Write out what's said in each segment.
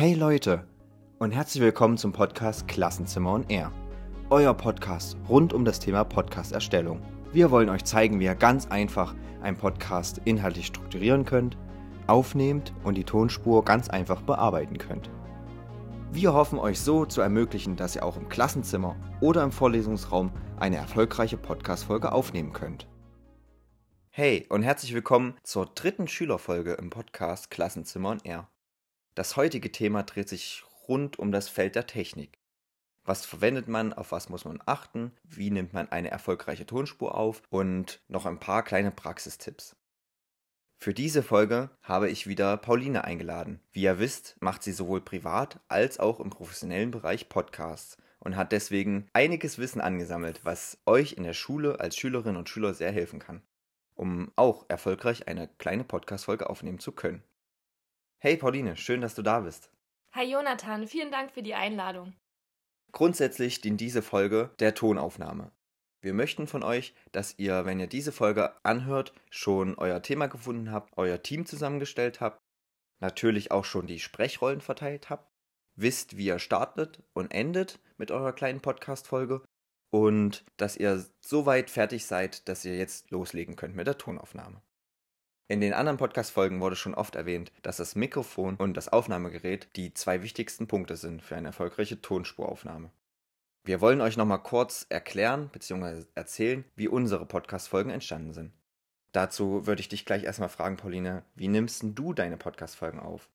Hey Leute und herzlich willkommen zum Podcast Klassenzimmer on Air. Euer Podcast rund um das Thema Podcast-Erstellung. Wir wollen euch zeigen, wie ihr ganz einfach einen Podcast inhaltlich strukturieren könnt, aufnehmt und die Tonspur ganz einfach bearbeiten könnt. Wir hoffen euch so zu ermöglichen, dass ihr auch im Klassenzimmer oder im Vorlesungsraum eine erfolgreiche Podcast-Folge aufnehmen könnt. Hey und herzlich willkommen zur 3. Schülerfolge im Podcast Klassenzimmer on Air. Das heutige Thema dreht sich rund um das Feld der Technik. Was verwendet man, auf was muss man achten, wie nimmt man eine erfolgreiche Tonspur auf und noch ein paar kleine Praxistipps. Für diese Folge habe ich wieder Pauline eingeladen. Wie ihr wisst, macht sie sowohl privat als auch im professionellen Bereich Podcasts und hat deswegen einiges Wissen angesammelt, was euch in der Schule als Schülerinnen und Schüler sehr helfen kann, um auch erfolgreich eine kleine Podcast-Folge aufnehmen zu können. Hey Pauline, schön, dass du da bist. Hi Jonathan, vielen Dank für die Einladung. Grundsätzlich dient diese Folge der Tonaufnahme. Wir möchten von euch, dass ihr, wenn ihr diese Folge anhört, schon euer Thema gefunden habt, euer Team zusammengestellt habt, natürlich auch schon die Sprechrollen verteilt habt, wisst, wie ihr startet und endet mit eurer kleinen Podcast-Folge und dass ihr so weit fertig seid, dass ihr jetzt loslegen könnt mit der Tonaufnahme. In den anderen Podcast-Folgen wurde schon oft erwähnt, dass das Mikrofon und das Aufnahmegerät die 2 wichtigsten Punkte sind für eine erfolgreiche Tonspuraufnahme. Wir wollen euch nochmal kurz erklären bzw. erzählen, wie unsere Podcast-Folgen entstanden sind. Dazu würde ich dich gleich erstmal fragen, Pauline, wie nimmst denn du deine Podcast-Folgen auf?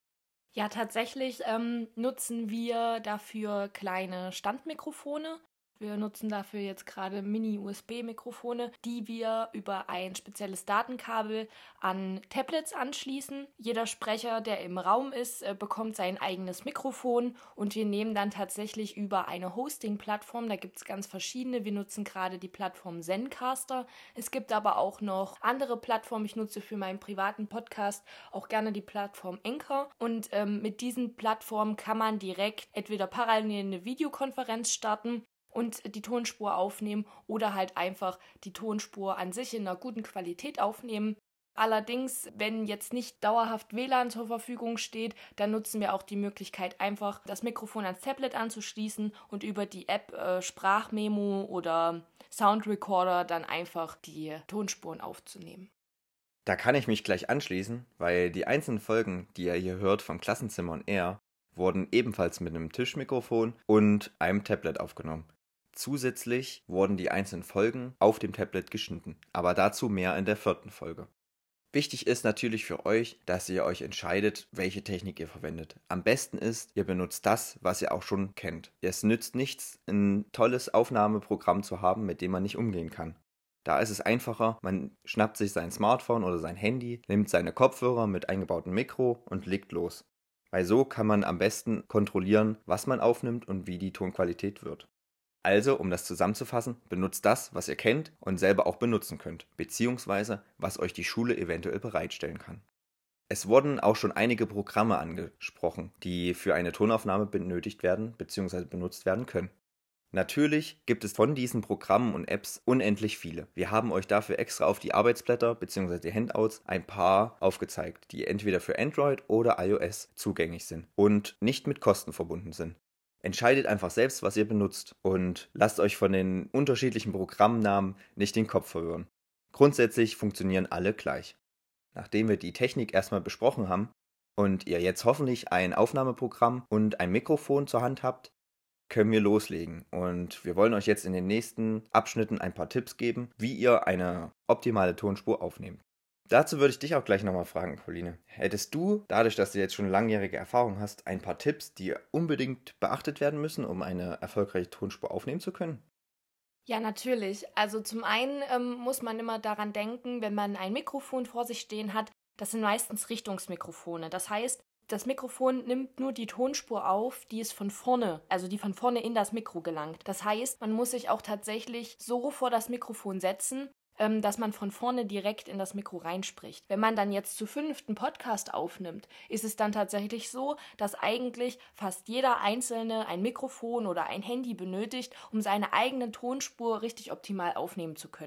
Ja, tatsächlich nutzen wir dafür kleine Standmikrofone. Wir nutzen dafür jetzt gerade Mini-USB-Mikrofone, die wir über ein spezielles Datenkabel an Tablets anschließen. Jeder Sprecher, der im Raum ist, bekommt sein eigenes Mikrofon und wir nehmen dann tatsächlich über eine Hosting-Plattform, da gibt es ganz verschiedene. Wir nutzen gerade die Plattform Zencastr. Es gibt aber auch noch andere Plattformen. Ich nutze für meinen privaten Podcast auch gerne die Plattform Anchor. Und mit diesen Plattformen kann man direkt entweder parallel eine Videokonferenz starten und die Tonspur aufnehmen oder halt einfach die Tonspur an sich in einer guten Qualität aufnehmen. Allerdings, wenn jetzt nicht dauerhaft WLAN zur Verfügung steht, dann nutzen wir auch die Möglichkeit, einfach das Mikrofon ans Tablet anzuschließen und über die App Sprachmemo oder Soundrecorder dann einfach die Tonspuren aufzunehmen. Da kann ich mich gleich anschließen, weil die einzelnen Folgen, die ihr hier hört vom Klassenzimmer on Air, wurden ebenfalls mit einem Tischmikrofon und einem Tablet aufgenommen. Zusätzlich wurden die einzelnen Folgen auf dem Tablet geschnitten, aber dazu mehr in der 4. Folge. Wichtig ist natürlich für euch, dass ihr euch entscheidet, welche Technik ihr verwendet. Am besten ist, ihr benutzt das, was ihr auch schon kennt. Es nützt nichts, ein tolles Aufnahmeprogramm zu haben, mit dem man nicht umgehen kann. Da ist es einfacher, man schnappt sich sein Smartphone oder sein Handy, nimmt seine Kopfhörer mit eingebautem Mikro und legt los. Weil so kann man am besten kontrollieren, was man aufnimmt und wie die Tonqualität wird. Also, um das zusammenzufassen, benutzt das, was ihr kennt und selber auch benutzen könnt, beziehungsweise was euch die Schule eventuell bereitstellen kann. Es wurden auch schon einige Programme angesprochen, die für eine Tonaufnahme benötigt werden bzw. benutzt werden können. Natürlich gibt es von diesen Programmen und Apps unendlich viele. Wir haben euch dafür extra auf die Arbeitsblätter bzw. die Handouts ein paar aufgezeigt, die entweder für Android oder iOS zugänglich sind und nicht mit Kosten verbunden sind. Entscheidet einfach selbst, was ihr benutzt und lasst euch von den unterschiedlichen Programmnamen nicht den Kopf verwirren. Grundsätzlich funktionieren alle gleich. Nachdem wir die Technik erstmal besprochen haben und ihr jetzt hoffentlich ein Aufnahmeprogramm und ein Mikrofon zur Hand habt, können wir loslegen. Und wir wollen euch jetzt in den nächsten Abschnitten ein paar Tipps geben, wie ihr eine optimale Tonspur aufnehmt. Dazu würde ich dich auch gleich nochmal fragen, Pauline. Hättest du, dadurch, dass du jetzt schon langjährige Erfahrung hast, ein paar Tipps, die unbedingt beachtet werden müssen, um eine erfolgreiche Tonspur aufnehmen zu können? Ja, natürlich. Also zum einen muss man immer daran denken, wenn man ein Mikrofon vor sich stehen hat, das sind meistens Richtungsmikrofone. Das heißt, das Mikrofon nimmt nur die Tonspur auf, die von vorne in das Mikro gelangt. Das heißt, man muss sich auch tatsächlich so vor das Mikrofon setzen, dass man von vorne direkt in das Mikro reinspricht. Wenn man dann jetzt zu 5. Podcast aufnimmt, ist es dann tatsächlich so, dass eigentlich fast jeder Einzelne ein Mikrofon oder ein Handy benötigt, um seine eigene Tonspur richtig optimal aufnehmen zu können.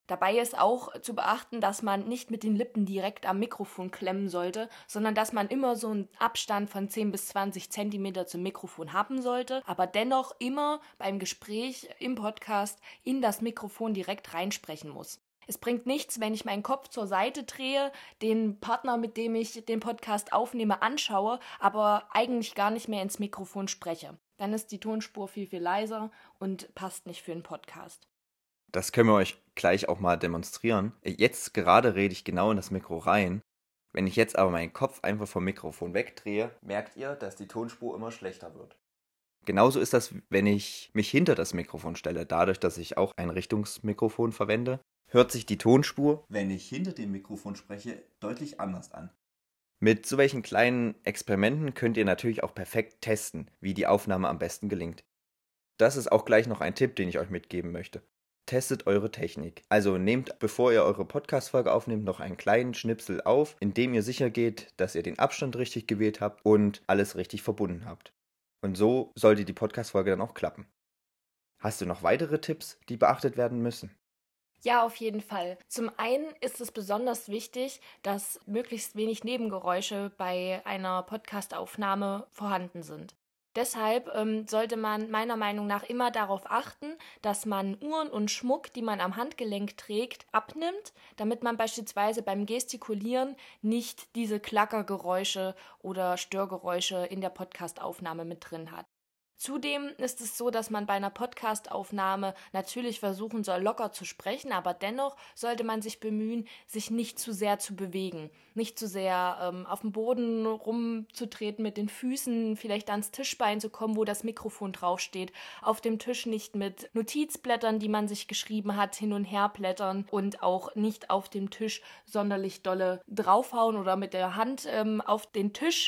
Dabei ist auch zu beachten, dass man nicht mit den Lippen direkt am Mikrofon klemmen sollte, sondern dass man immer so einen Abstand von 10 bis 20 Zentimeter zum Mikrofon haben sollte, aber dennoch immer beim Gespräch im Podcast in das Mikrofon direkt reinsprechen muss. Es bringt nichts, wenn ich meinen Kopf zur Seite drehe, den Partner, mit dem ich den Podcast aufnehme, anschaue, aber eigentlich gar nicht mehr ins Mikrofon spreche. Dann ist die Tonspur viel, viel leiser und passt nicht für einen Podcast. Das können wir euch gleich auch mal demonstrieren. Jetzt gerade rede ich genau in das Mikro rein. Wenn ich jetzt aber meinen Kopf einfach vom Mikrofon wegdrehe, merkt ihr, dass die Tonspur immer schlechter wird. Genauso ist das, wenn ich mich hinter das Mikrofon stelle. Dadurch, dass ich auch ein Richtungsmikrofon verwende, hört sich die Tonspur, wenn ich hinter dem Mikrofon spreche, deutlich anders an. Mit so welchen kleinen Experimenten könnt ihr natürlich auch perfekt testen, wie die Aufnahme am besten gelingt. Das ist auch gleich noch ein Tipp, den ich euch mitgeben möchte. Testet eure Technik. Also nehmt, bevor ihr eure Podcast-Folge aufnehmt, noch einen kleinen Schnipsel auf, in dem ihr sicher geht, dass ihr den Abstand richtig gewählt habt und alles richtig verbunden habt. Und so sollte die Podcast-Folge dann auch klappen. Hast du noch weitere Tipps, die beachtet werden müssen? Ja, auf jeden Fall. Zum einen ist es besonders wichtig, dass möglichst wenig Nebengeräusche bei einer Podcastaufnahme vorhanden sind. Deshalb sollte man meiner Meinung nach immer darauf achten, dass man Uhren und Schmuck, die man am Handgelenk trägt, abnimmt, damit man beispielsweise beim Gestikulieren nicht diese Klackergeräusche oder Störgeräusche in der Podcastaufnahme mit drin hat. Zudem ist es so, dass man bei einer Podcastaufnahme natürlich versuchen soll, locker zu sprechen, aber dennoch sollte man sich bemühen, sich nicht zu sehr zu bewegen, nicht zu sehr auf dem Boden rumzutreten mit den Füßen, vielleicht ans Tischbein zu kommen, wo das Mikrofon draufsteht, auf dem Tisch nicht mit Notizblättern, die man sich geschrieben hat, hin und her blättern und auch nicht auf dem Tisch sonderlich dolle draufhauen oder mit der Hand auf den Tisch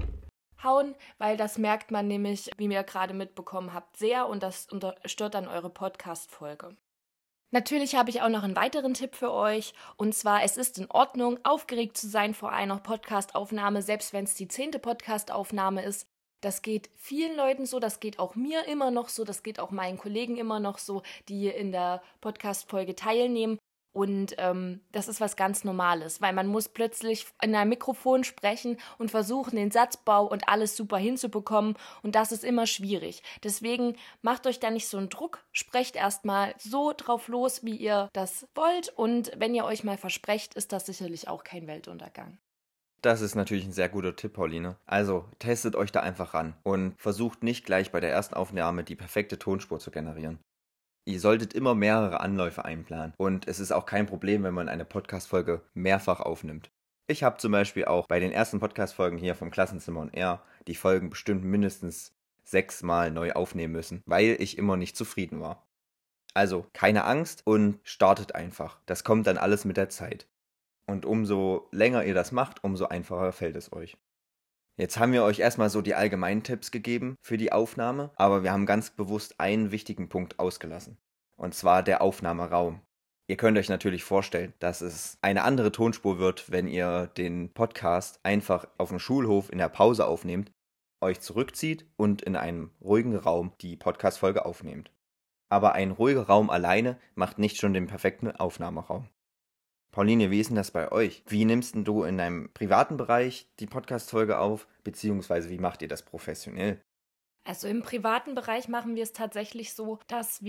hauen, weil das merkt man nämlich, wie ihr gerade mitbekommen habt, sehr und das stört dann eure Podcast-Folge. Natürlich habe ich auch noch einen weiteren Tipp für euch und zwar, es ist in Ordnung, aufgeregt zu sein vor einer Podcast-Aufnahme, selbst wenn es die 10. Podcast-Aufnahme ist. Das geht vielen Leuten so, das geht auch mir immer noch so, das geht auch meinen Kollegen immer noch so, die in der Podcast-Folge teilnehmen. Und das ist was ganz Normales, weil man muss plötzlich in einem Mikrofon sprechen und versuchen, den Satzbau und alles super hinzubekommen und das ist immer schwierig. Deswegen macht euch da nicht so einen Druck, sprecht erstmal so drauf los, wie ihr das wollt und wenn ihr euch mal versprecht, ist das sicherlich auch kein Weltuntergang. Das ist natürlich ein sehr guter Tipp, Pauline. Also testet euch da einfach ran und versucht nicht gleich bei der ersten Aufnahme die perfekte Tonspur zu generieren. Ihr solltet immer mehrere Anläufe einplanen und es ist auch kein Problem, wenn man eine Podcast-Folge mehrfach aufnimmt. Ich habe zum Beispiel auch bei den ersten Podcast-Folgen hier vom Klassenzimmer on Air die Folgen bestimmt mindestens 6 Mal neu aufnehmen müssen, weil ich immer nicht zufrieden war. Also keine Angst und startet einfach. Das kommt dann alles mit der Zeit. Und umso länger ihr das macht, umso einfacher fällt es euch. Jetzt haben wir euch erstmal so die allgemeinen Tipps gegeben für die Aufnahme, aber wir haben ganz bewusst einen wichtigen Punkt ausgelassen. Und zwar der Aufnahmeraum. Ihr könnt euch natürlich vorstellen, dass es eine andere Tonspur wird, wenn ihr den Podcast einfach auf dem Schulhof in der Pause aufnehmt, euch zurückzieht und in einem ruhigen Raum die Podcast-Folge aufnehmt. Aber ein ruhiger Raum alleine macht nicht schon den perfekten Aufnahmeraum. Pauline, wie ist denn das bei euch? Wie nimmst denn du in deinem privaten Bereich die Podcast-Folge auf, beziehungsweise wie macht ihr das professionell? Also im privaten Bereich machen wir es tatsächlich so, dass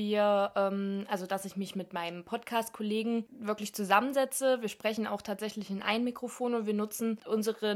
dass ich mich mit meinem Podcast-Kollegen wirklich zusammensetze. Wir sprechen auch tatsächlich in ein Mikrofon und wir nutzen unsere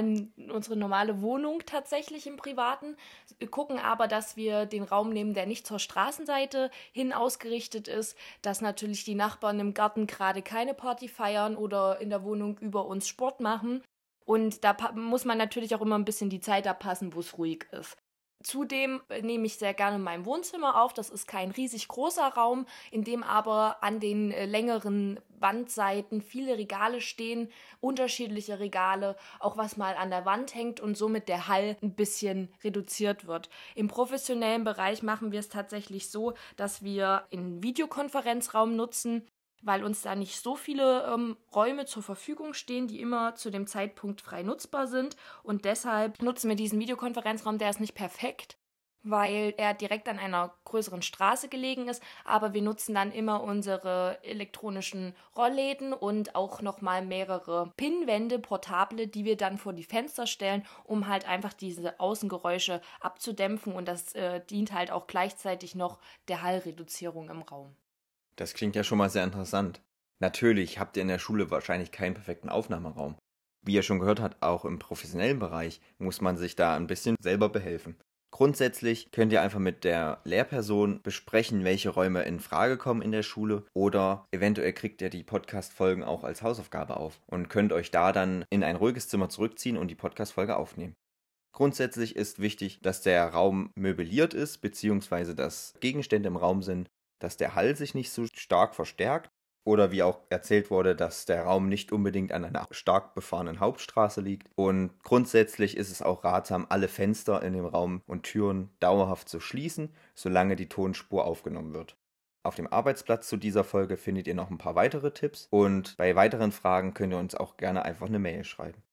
normale Wohnung tatsächlich im Privaten. Wir gucken aber, dass wir den Raum nehmen, der nicht zur Straßenseite hin ausgerichtet ist, dass natürlich die Nachbarn im Garten gerade keine Party feiern oder in der Wohnung über uns Sport machen. Und da muss man natürlich auch immer ein bisschen die Zeit abpassen, wo es ruhig ist. Zudem nehme ich sehr gerne mein Wohnzimmer auf. Das ist kein riesig großer Raum, in dem aber an den längeren Wandseiten viele Regale stehen, unterschiedliche Regale, auch was mal an der Wand hängt und somit der Hall ein bisschen reduziert wird. Im professionellen Bereich machen wir es tatsächlich so, dass wir einen Videokonferenzraum nutzen, weil uns da nicht so viele Räume zur Verfügung stehen, die immer zu dem Zeitpunkt frei nutzbar sind. Und deshalb nutzen wir diesen Videokonferenzraum, der ist nicht perfekt. weil er direkt an einer größeren Straße gelegen ist, aber wir nutzen dann immer unsere elektronischen Rollläden und auch nochmal mehrere Pinnwände, portable, die wir dann vor die Fenster stellen, um halt einfach diese Außengeräusche abzudämpfen, und das dient halt auch gleichzeitig noch der Hallreduzierung im Raum. Das klingt ja schon mal sehr interessant. Natürlich habt ihr in der Schule wahrscheinlich keinen perfekten Aufnahmeraum. Wie ihr schon gehört habt, auch im professionellen Bereich muss man sich da ein bisschen selber behelfen. Grundsätzlich könnt ihr einfach mit der Lehrperson besprechen, welche Räume in Frage kommen in der Schule, oder eventuell kriegt ihr die Podcast-Folgen auch als Hausaufgabe auf und könnt euch da dann in ein ruhiges Zimmer zurückziehen und die Podcast-Folge aufnehmen. Grundsätzlich ist wichtig, dass der Raum möbliert ist, beziehungsweise dass Gegenstände im Raum sind, dass der Hall sich nicht so stark verstärkt, oder wie auch erzählt wurde, dass der Raum nicht unbedingt an einer stark befahrenen Hauptstraße liegt. Und grundsätzlich ist es auch ratsam, alle Fenster in dem Raum und Türen dauerhaft zu schließen, solange die Tonspur aufgenommen wird. Auf dem Arbeitsplatz zu dieser Folge findet ihr noch ein paar weitere Tipps, und bei weiteren Fragen könnt ihr uns auch gerne einfach eine Mail schreiben.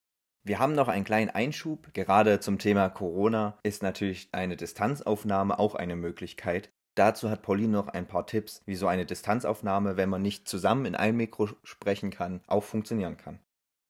Wir haben noch einen kleinen Einschub. Gerade zum Thema Corona ist natürlich eine Distanzaufnahme auch eine Möglichkeit. Dazu hat Pauline noch ein paar Tipps, wie so eine Distanzaufnahme, wenn man nicht zusammen in ein Mikro sprechen kann, auch funktionieren kann.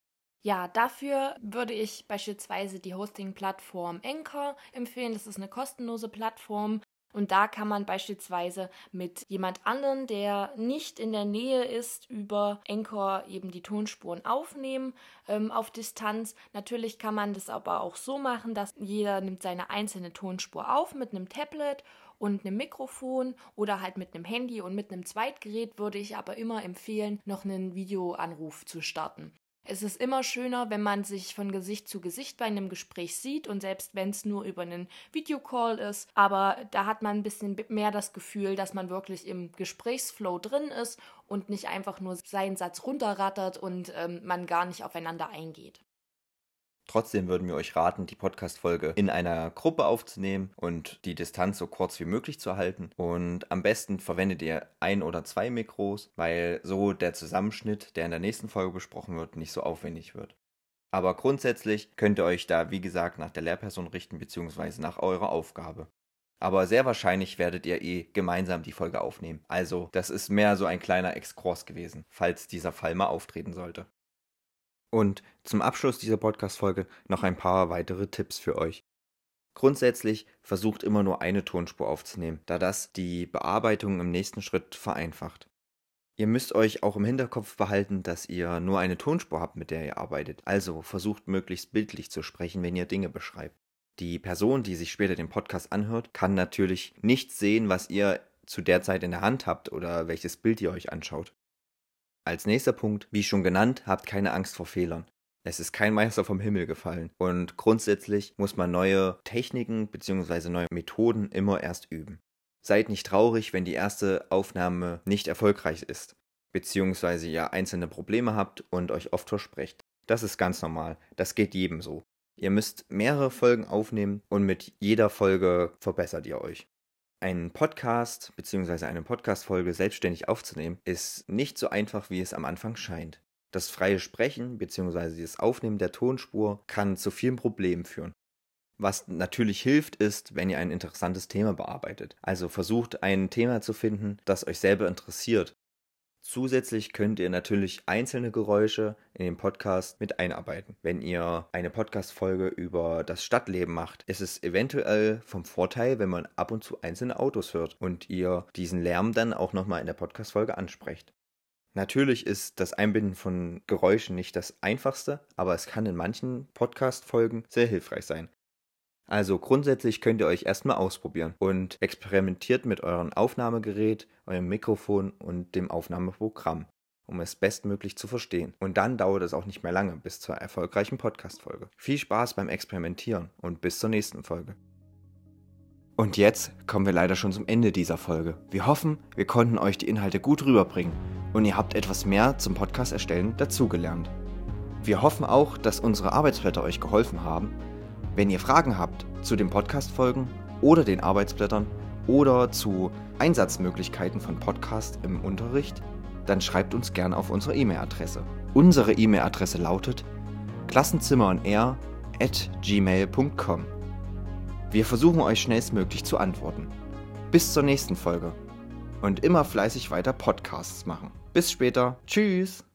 Ja, dafür würde ich beispielsweise die Hosting-Plattform Anchor empfehlen. Das ist eine kostenlose Plattform. Und da kann man beispielsweise mit jemand anderen, der nicht in der Nähe ist, über Anchor eben die Tonspuren aufnehmen auf Distanz. Natürlich kann man das aber auch so machen, dass jeder nimmt seine einzelne Tonspur auf mit einem Tablet und einem Mikrofon oder halt mit einem Handy, und mit einem Zweitgerät würde ich aber immer empfehlen, noch einen Videoanruf zu starten. Es ist immer schöner, wenn man sich von Gesicht zu Gesicht bei einem Gespräch sieht, und selbst wenn es nur über einen Videocall ist, aber da hat man ein bisschen mehr das Gefühl, dass man wirklich im Gesprächsflow drin ist und nicht einfach nur seinen Satz runterrattert und man gar nicht aufeinander eingeht. Trotzdem würden wir euch raten, die Podcast-Folge in einer Gruppe aufzunehmen und die Distanz so kurz wie möglich zu halten. Und am besten verwendet ihr 1 oder 2 Mikros, weil so der Zusammenschnitt, der in der nächsten Folge besprochen wird, nicht so aufwendig wird. Aber grundsätzlich könnt ihr euch da, wie gesagt, nach der Lehrperson richten bzw. nach eurer Aufgabe. Aber sehr wahrscheinlich werdet ihr gemeinsam die Folge aufnehmen. Also das ist mehr so ein kleiner Exkurs gewesen, falls dieser Fall mal auftreten sollte. Und zum Abschluss dieser Podcast-Folge noch ein paar weitere Tipps für euch. Grundsätzlich versucht immer nur eine Tonspur aufzunehmen, da das die Bearbeitung im nächsten Schritt vereinfacht. Ihr müsst euch auch im Hinterkopf behalten, dass ihr nur eine Tonspur habt, mit der ihr arbeitet. Also versucht möglichst bildlich zu sprechen, wenn ihr Dinge beschreibt. Die Person, die sich später den Podcast anhört, kann natürlich nicht sehen, was ihr zu der Zeit in der Hand habt oder welches Bild ihr euch anschaut. Als nächster Punkt, wie schon genannt, habt keine Angst vor Fehlern. Es ist kein Meister vom Himmel gefallen, und grundsätzlich muss man neue Techniken bzw. neue Methoden immer erst üben. Seid nicht traurig, wenn die erste Aufnahme nicht erfolgreich ist, beziehungsweise ihr einzelne Probleme habt und euch oft versprecht. Das ist ganz normal, das geht jedem so. Ihr müsst mehrere Folgen aufnehmen und mit jeder Folge verbessert ihr euch. Einen Podcast bzw. eine Podcast-Folge selbstständig aufzunehmen, ist nicht so einfach, wie es am Anfang scheint. Das freie Sprechen bzw. das Aufnehmen der Tonspur kann zu vielen Problemen führen. Was natürlich hilft, ist, wenn ihr ein interessantes Thema bearbeitet. Also versucht, ein Thema zu finden, das euch selber interessiert. Zusätzlich könnt ihr natürlich einzelne Geräusche in den Podcast mit einarbeiten. Wenn ihr eine Podcast-Folge über das Stadtleben macht, ist es eventuell vom Vorteil, wenn man ab und zu einzelne Autos hört und ihr diesen Lärm dann auch nochmal in der Podcast-Folge ansprecht. Natürlich ist das Einbinden von Geräuschen nicht das Einfachste, aber es kann in manchen Podcast-Folgen sehr hilfreich sein. Also grundsätzlich könnt ihr euch erstmal ausprobieren und experimentiert mit eurem Aufnahmegerät, eurem Mikrofon und dem Aufnahmeprogramm, um es bestmöglich zu verstehen. Und dann dauert es auch nicht mehr lange bis zur erfolgreichen Podcast-Folge. Viel Spaß beim Experimentieren und bis zur nächsten Folge. Und jetzt kommen wir leider schon zum Ende dieser Folge. Wir hoffen, wir konnten euch die Inhalte gut rüberbringen und ihr habt etwas mehr zum Podcast erstellen dazugelernt. Wir hoffen auch, dass unsere Arbeitsblätter euch geholfen haben. Wenn ihr Fragen habt zu den Podcast-Folgen oder den Arbeitsblättern oder zu Einsatzmöglichkeiten von Podcast im Unterricht, dann schreibt uns gerne auf unsere E-Mail-Adresse. Unsere E-Mail-Adresse lautet klassenzimmeronair@gmail.com. Wir versuchen euch schnellstmöglich zu antworten. Bis zur nächsten Folge. Und immer fleißig weiter Podcasts machen. Bis später. Tschüss.